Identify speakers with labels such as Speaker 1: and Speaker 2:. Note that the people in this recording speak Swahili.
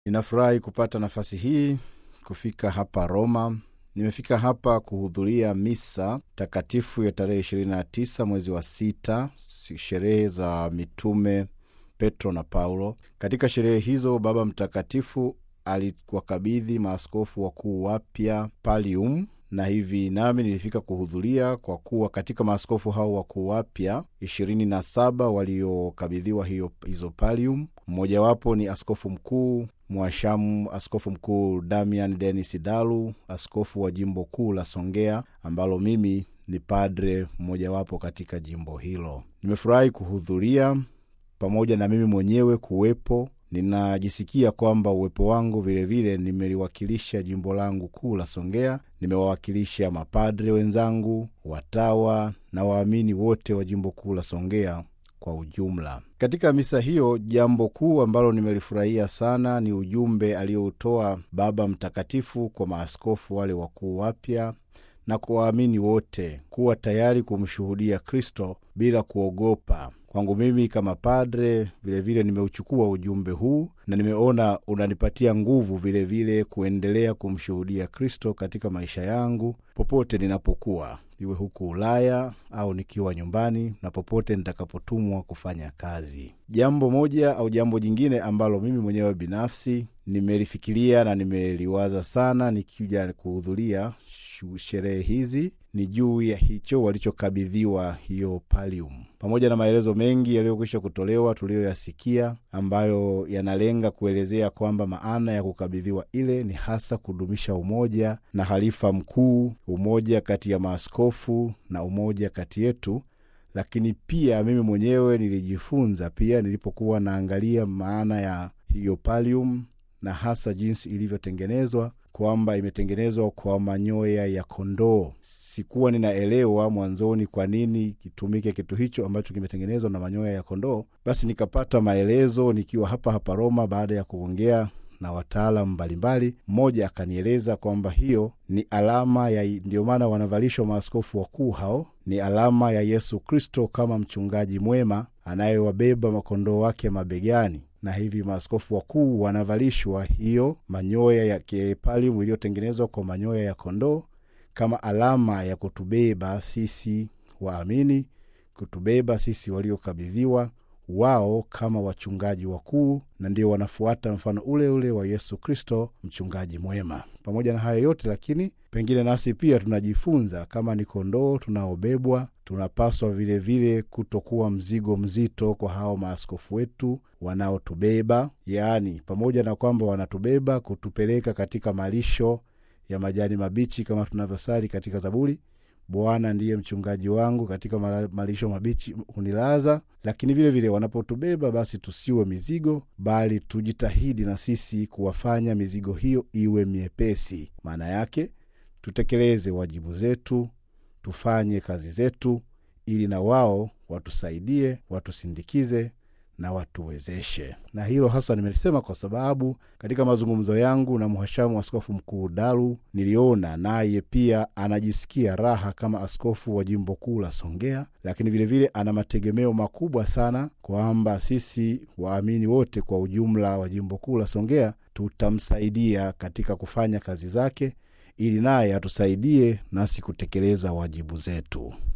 Speaker 1: Ninafurahi kupata nafasi hii kufika hapa Roma. Nimefika hapa kuhudhuria misa takatifu ya tarehe 29 mwezi wa 6, sherehe za mitume Petro na Paulo. Katika sherehe hizo Baba Mtakatifu aliwakabidhi maaskofu wakuu wapya pallium, na hivi nami nilifika kuhudhuria kwa kuwa katika maaskofu hao wakuu wapya 27 waliokabidhiwa hizo pallium. Mmoja wapo ni askofu mkuu Mwashamu, askofu mkuu Damian Dennis Dalu, askofu wa jimbo kuu la Songea, ambalo mimi ni padre mmoja wapo katika jimbo hilo. Nimefurahi kuhudhuria pamoja na mimi mwenyewe kuwepo. Ninajisikia kwamba uwepo wangu vile vile nimeliwakilisha jimbo langu kuu la Songea, nimewawakilisha mapadre wenzangu, watawa na waamini wote wa jimbo kuu la Songea kwa ujumla. Katika misa hiyo, jambo kuu ambalo nimelifurahia sana ni ujumbe aliotoa Baba Mtakatifu kwa maaskofu wale wakuu wapya na kwa waamini wote kuwa tayari kumshuhudia Kristo bila kuogopa. Kwangu mimi kama padre vile vile nimeuchukua ujumbe huu na nimeona unanipatia nguvu vile vile kuendelea kumshuhudia Kristo katika maisha yangu popote ninapokuwa, iwe huku Ulaya au nikiwa nyumbani na popote nitakapotumwa kufanya kazi. Jambo moja au jambo jingine ambalo mimi mwenyewe binafsi nimelifikiria na nimeliwaza sana nikija kuhudhuria sherehe hizi ni juu ya hicho walichokabidhiwa hiyo pallium. Pamoja na maelezo mengi yaliyokwisha kutolewa tuliyoyasikia, ambayo yanalenga kuelezea kwamba maana ya kukabidhiwa ile ni hasa kudumisha umoja na halifa mkuu, umoja kati ya maaskofu na umoja kati yetu. Lakini pia mimi mwenyewe nilijifunza pia nilipokuwa naangalia maana ya hiyo pallium na hasa jinsi ilivyotengenezwa, kwamba imetengenezwa kwa manyoya ya kondoo. Sikuwa ninaelewa mwanzoni kwa nini kitumike kitu hicho ambacho kimetengenezwa na manyoya ya kondoo. Basi nikapata maelezo nikiwa hapa Roma baada ya kuongea na wataalamu mbalimbali. Mmoja akanieleza kwamba hiyo ni alama ya, ndio maana wanavalishwa maaskofu wakuu hao, ni alama ya Yesu Kristo kama mchungaji mwema anayewabeba makondoo wake mabegani. Na hivi maaskofu wakuu wanavalishwa hiyo manyoya ya pallium iliyotengenezwa kwa manyoya ya kondoo kama alama ya kutubeba sisi waamini, kutubeba sisi waliokabidhiwa wao kama wachungaji wakuu, na ndio wanafuata mfano ule ule wa Yesu Kristo mchungaji mwema. Pamoja na hayo yote lakini pengine nasi pia tunajifunza kama ni kondoo tunaobebwa, tunapaswa vile vile kutokuwa mzigo mzito kwa hao maaskofu wetu wanaotubeba, yaani pamoja na kwamba wanatubeba kutupeleka katika malisho ya majani mabichi kama tunavyosali katika Zaburi, Bwana ndiye mchungaji wangu, katika malisho mabichi unilaza. Lakini vile vile wanapotubeba basi tusiwe mizigo, bali tujitahidi na sisi kuwafanya mizigo hiyo iwe miepesi. Maana yake tutekeleze wajibu zetu, tufanye kazi zetu, ili na wao watusaidie, watusindikize na watuwezeshe. Na hilo hasa nimelisema kwa sababu katika mazungumzo yangu na Mhashamu Askofu Mkuu Dalu, niliona naye pia anajisikia raha kama askofu wa jimbo kuu la Songea, lakini vile vile ana mategemeo makubwa sana kwamba sisi waamini wote kwa ujumla wa jimbo kuu la Songea tutamsaidia katika kufanya kazi zake, ili naye atusaidie nasi kutekeleza wajibu zetu.